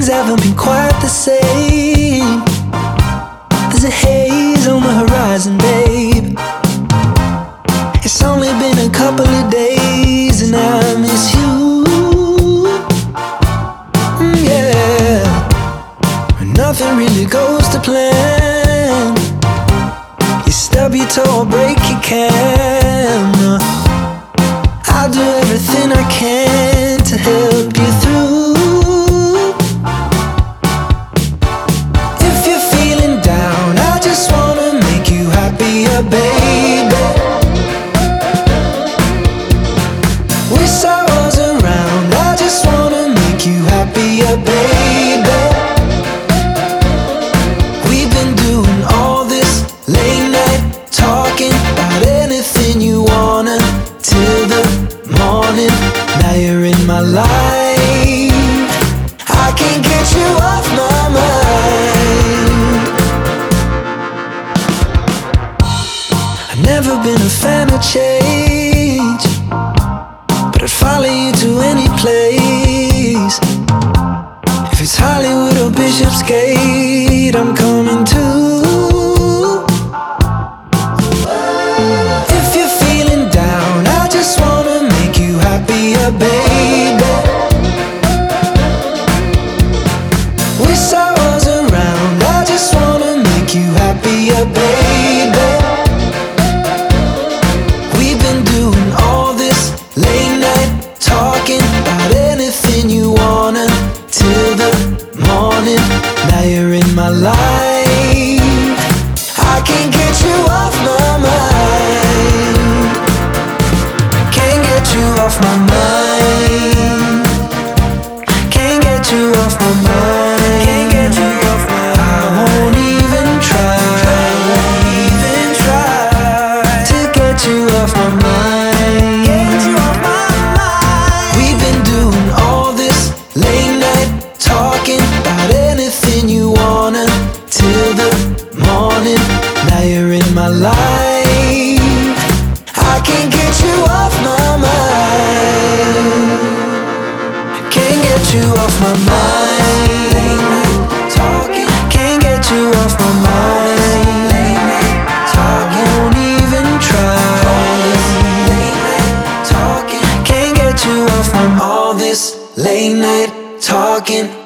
things haven't been quite the same. There's a haze on the horizon, babe. It's only been a couple of days and I miss you. Yeah, when nothing really goes to plan, you stub your toe or break your camera. I'll do everything I can to help you through. If you're feeling down, I just wanna make you happier, baby. Wish I was around, I just wanna make you happier, baby. We've been doing all this late night talking about anything you wanna till the morning. Now you're in my life, I can't get you off my mind. I've never been a fan of change, but I'd follow you to any place. If it's Hollywood or Bishopsgate, I'm coming too. If you're feeling down, I just wanna make you happier, baby. Wish I was around, I just wanna make you happier, baby. We've been doing all this late night talking about anything you wanna till the morning. Now you're in my life, I can't get you off my mind. Can't get you off my mind. Can't get you off my mind. Can't get you off my mind. I won't even try. Won't even try to get you off my mind. Get you off my mind. We've been doing all this late night talking about anything you wanna till the morning. Now you're in my life, I can't get you off my mind. Can't get you off my mind. Late night talking, can't get you off my mind. Late night talking, won't even try. Late night talking, can't get you off my mind. All this late night talking